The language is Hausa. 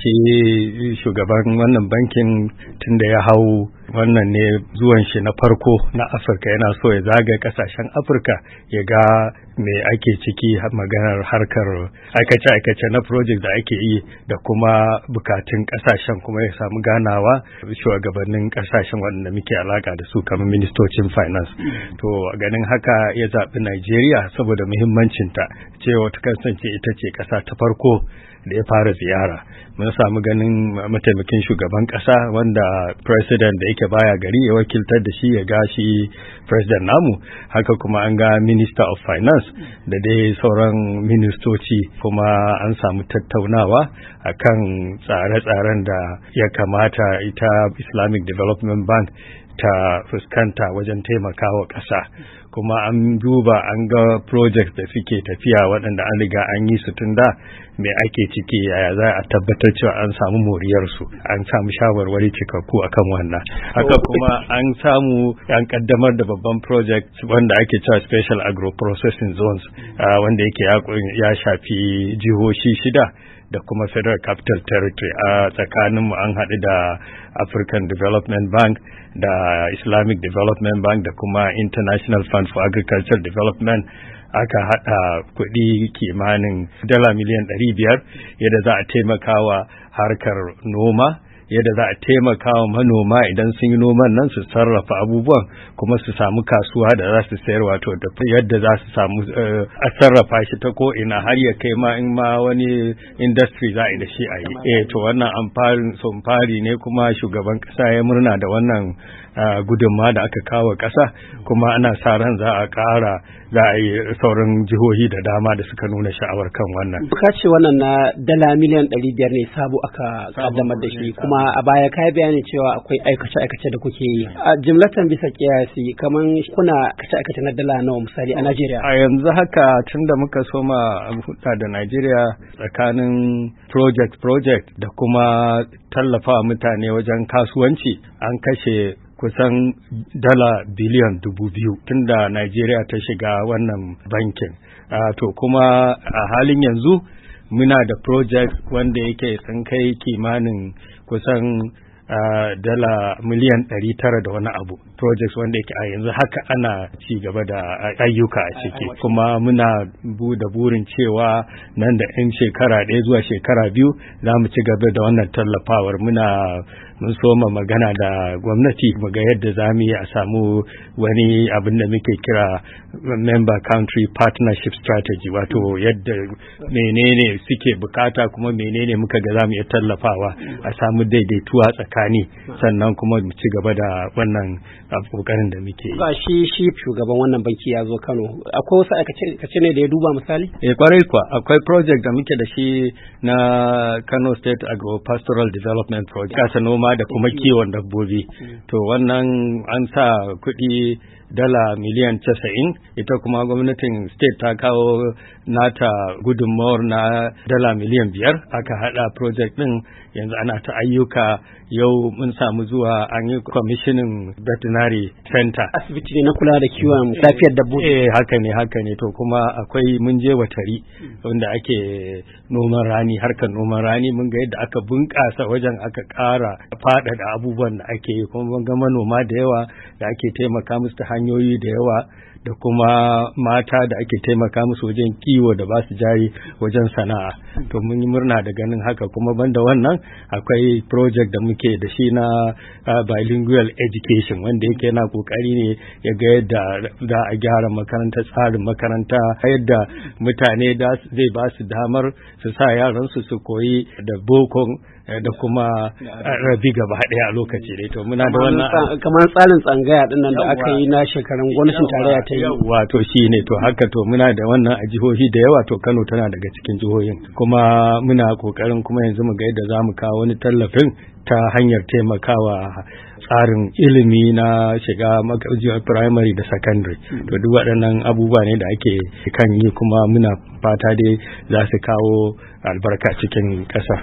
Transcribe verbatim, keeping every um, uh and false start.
shi shugaban wannan bankin tun da ya hau wannan ne zuwan shi na farko na Afirka, yana so ya zagaya kasashen Afirka ya ga me ake ciki maganar harkar aikace-aikace na project da ake yi da kuma bukatun kasashen, kuma ya samu ganawa shugabannin kasashen waɗanda muke alaka da su kamar ministocin finance. To ganin haka ya zaɓi Najeriya saboda muhimmancinta, cewa ta kasance ita ce ƙasa ta farko da ya fara ziyara. Mun samu ganin mataimakin shugaban ƙasa wanda president da yake baya gari ya wakiltar da shi ya ga shi president namu, haka kuma an ga minister of finance da dai sauran ministoci, kuma an samu tattaunawa akan tsare-tsaren da ya kamata ita Islamic Development Bank ta fuskanta wajen taimakawa ƙasa. Kuma an duba an ga project da suke tafiya waɗanda an riga an yi su tun da me ake ciki, yaya za a tabbatar cewa an samu moriyarsu, an samu shawarwari cikakku akan wannan. Haka kuma an samu an kaddamar da babban project wanda ake cewa special agro processing zones, uh, wanda yake ya shafi jihohi shida da kuma Federal Capital Territory. A tsakaninmu an haɗu da African Development Bank da Islamic Development Bank da kuma International Fund for Agricultural Development. Aka haɗa kuɗi kimanin dala miliyan ɗari biyar yadda za a taimakawa harkar noma, yadda za a taimaka wa manoma idan sun yi noman nan su sarrafa abubuwan kuma su samu kasuwa da za su sayar, wato da yadda za su samu a sarrafa shi ta ko ina har ya kai ma in ma wani industry za a yi da shi a yi. Eh to wannan amfarin sun fari ne, kuma shugaban kasa ya murna da wannan gudunma da aka kawo kasa, kuma ana sa ran za a ƙara, za a yi sauran jihohi da dama da suka nuna sha'awar kan wannan. Ka ce wannan na dala miliyan ɗari biyar ne sabo aka kaddamar da shi, kuma a baya kai bayani cewa akwai aikace-aikace da kuke yi. A jimlatan bisa kiyasi kaman kuna aikace-aikace na dala nawa misali a Najeriya? A yanzu haka tun da muka soma hulɗa da Najeriya tsakanin project project da kuma tallafa mutane wajen kasuwanci, an kashe kusan dala biliyan dubu biyu tun da Najeriya ta shiga wannan bankin. Uh, to kuma a halin yanzu muna da project wanda yake sun kai kimanin kusan uh, dala miliyan ɗari tara da wani abu, projects wanda yake a yanzu haka ana ci gaba da ayyuka a ciki, kuma muna bu da burin cewa nan da in shekara ɗaya zuwa shekara biyu za mu ci gaba da wannan tallafawar. Muna mun soma magana da gwamnati mu ga yadda za mu yi a samu wani abin da muke kira member country partnership strategy, wato yadda menene suke bukata kuma menene muka ga za mu iya tallafawa, a samu daidaituwa tsakani, sannan kuma mu ci gaba da wannan kokarin da muke yi. Ga shi shi shugaban wannan banki ya zo Kano, akwai wasu aikace ne da ya duba misali? Eh kwarai kuwa, akwai project da muke da shi na Kano State Agro Pastoral Development Project, kasa noma da kuma kiwon dabbobi. To wannan an sa kuɗi dala miliyan casa'in, ita kuma gwamnatin state ta kawo nata gudunmawar na dala miliyan biyar, aka hada project din. Yanzu ana ta ayyuka, yau mun samu zuwa an yi commissioning veterinary center, asibiti ne na kula da kiwon lafiyar dabbobi. Eh haka ne haka ne to kuma akwai mun je watari wanda ake noman rani, harkar noman rani, mun ga yadda aka bunƙasa wajen, aka ƙara faɗaɗa abubuwan da ake yi, kuma mun ga manoma da yawa da ake taimaka musu ta hanyoyi da yawa, da kuma mata da ake taimaka musu wajen kiwo da ba su jari wajen sana'a. To mun yi murna da ganin haka, kuma banda wannan akwai project da muke da shi na uh, bilingual education, wanda yake yana kokari ne ya ga yadda za a gyara makaranta, tsarin makaranta, yadda mutane da zai ba su damar su sa yaran su su koyi da boko da kuma rabi gaba ɗaya a lokaci dai. To muna da wannan kamar tsarin tsangaya din nan da aka yi na shekarun gwamnatin tarayya ta yi, wato shi ne. To haka to muna da wannan a jihohi da yawa, to Kano tana daga cikin jihohin, kuma muna kokarin kuma yanzu mu ga yadda zamu kawo wani tallafin ta hanyar taimakawa tsarin ilimi na shiga makarantun primary da secondary. To duk waɗannan abubuwa ne da ake kan yi, kuma muna fata dai za su kawo albarka cikin ƙasa.